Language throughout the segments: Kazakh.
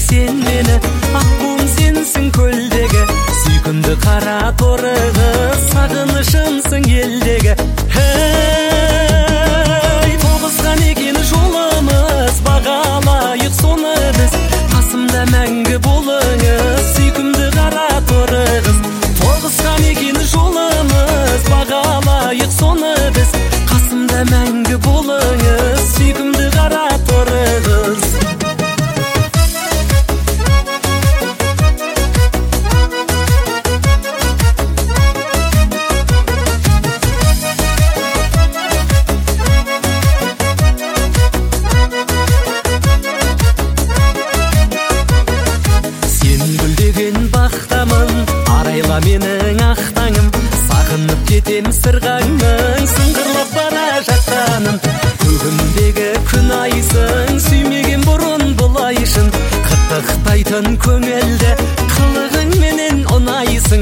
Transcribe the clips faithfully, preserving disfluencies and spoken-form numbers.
sen meni, аққуым сенсің көлдегі, сүйкімді қара торы қыз, сағынышымсың елдегі. Hey, тоғысқан екен жолымыз, бағалайық соны біз, қасымда мәңгі болыңыз, сүйкімді қара торы қыз. Тоғысқан екен жолымыз, бағалайық соны біз, қасымда мәңгі болыңыз, сүйкімді қара торы қыз. Арайла менің ақтаңым, сағынып кетем сырғаңның, сыңғырлап бара жатқанын. Көгімдегі күн айсың, сүймеген бұрын бұлайшын, қытықтайтын көңілді қылығың менен ұнайсың.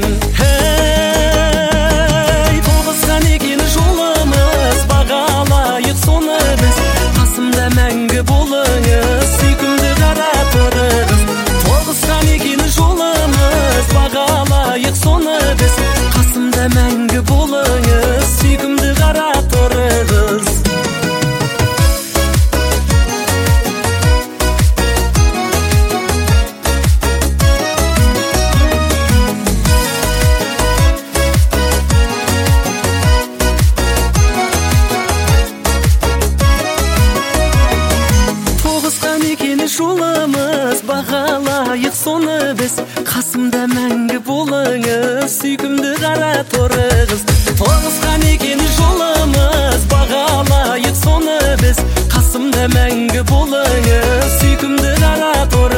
Hey, тоғысқан екен жолымыз, бағалайық соны біз, қасымда мәңгі болыңыз, сүйкімді қара торы қыз. Тоғысқан екен жолымыз, бағалайық соны біз, қасымда мәңгі болыңыз, сүйкімді қара торы қыз. Тоғысқан екен жолымыз, бағалайық соны біз, қасымда мәңгі болыңыз, сүйкімді қара торы қыз. Тоғысқан екен жолымыз, бағалайық соны біз, қасымда мәңгі болыңыз, сүйкімді қара торы